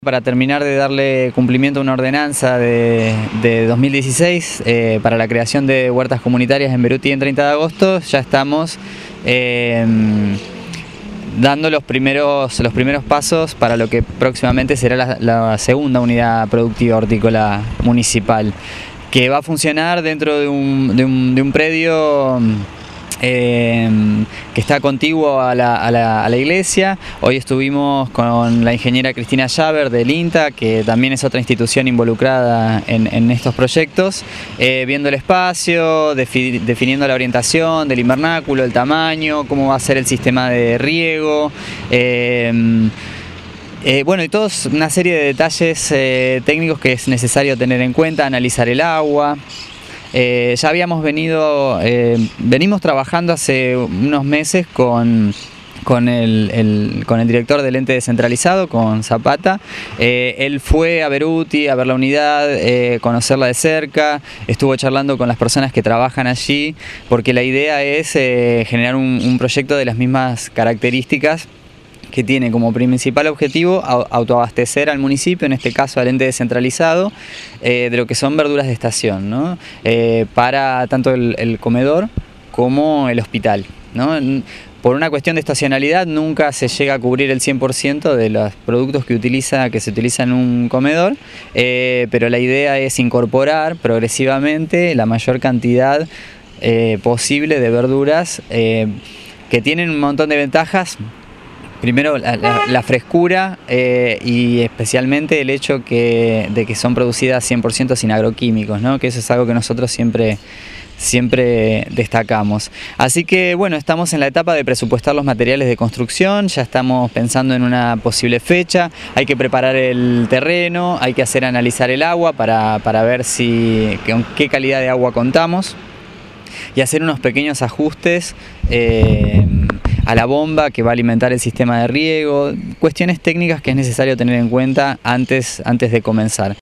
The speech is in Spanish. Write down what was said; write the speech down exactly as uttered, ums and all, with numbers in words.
Para terminar de darle cumplimiento a una ordenanza de, de dos mil dieciséis eh, para la creación de huertas comunitarias en Beruti en treinta de agosto, ya estamos eh, dando los primeros, los primeros pasos para lo que próximamente será la, la segunda unidad productiva hortícola municipal, que va a funcionar dentro de un, de un, de un predio Eh, que está contiguo a la, a, la, a la iglesia. Hoy estuvimos con la ingeniera Cristina Llaver del INTA, que también es otra institución involucrada en, en estos proyectos, eh, viendo el espacio, defi, definiendo la orientación del invernáculo, el tamaño, cómo va a ser el sistema de riego. Eh, Eh, bueno, y todos una serie de detalles eh, técnicos que es necesario tener en cuenta, analizar el agua. Eh, ya habíamos venido, eh, venimos trabajando hace unos meses con, con, el, el, con el director del ente descentralizado, con Zapata. Eh, él fue a Beruti a ver la unidad, eh, conocerla de cerca, estuvo charlando con las personas que trabajan allí, porque la idea es eh, generar un, un proyecto de las mismas características, que tiene como principal objetivo autoabastecer al municipio, en este caso al ente descentralizado, eh, de lo que son verduras de estación, ¿no? Eh, para tanto el, el comedor como el hospital, ¿no? Por una cuestión de estacionalidad nunca se llega a cubrir el cien por ciento de los productos que, utiliza, que se utilizan en un comedor, eh, pero la idea es incorporar progresivamente la mayor cantidad eh, posible de verduras eh, que tienen un montón de ventajas. Primero, la, la, la frescura eh, y especialmente el hecho que, de que son producidas cien por ciento sin agroquímicos, ¿no? Que eso es algo que nosotros siempre, siempre destacamos. Así que bueno, estamos en la etapa de presupuestar los materiales de construcción, ya estamos pensando en una posible fecha, hay que preparar el terreno, hay que hacer analizar el agua para, para ver si, con qué calidad de agua contamos y hacer unos pequeños ajustes eh, a la bomba que va a alimentar el sistema de riego, cuestiones técnicas que es necesario tener en cuenta antes, antes de comenzar.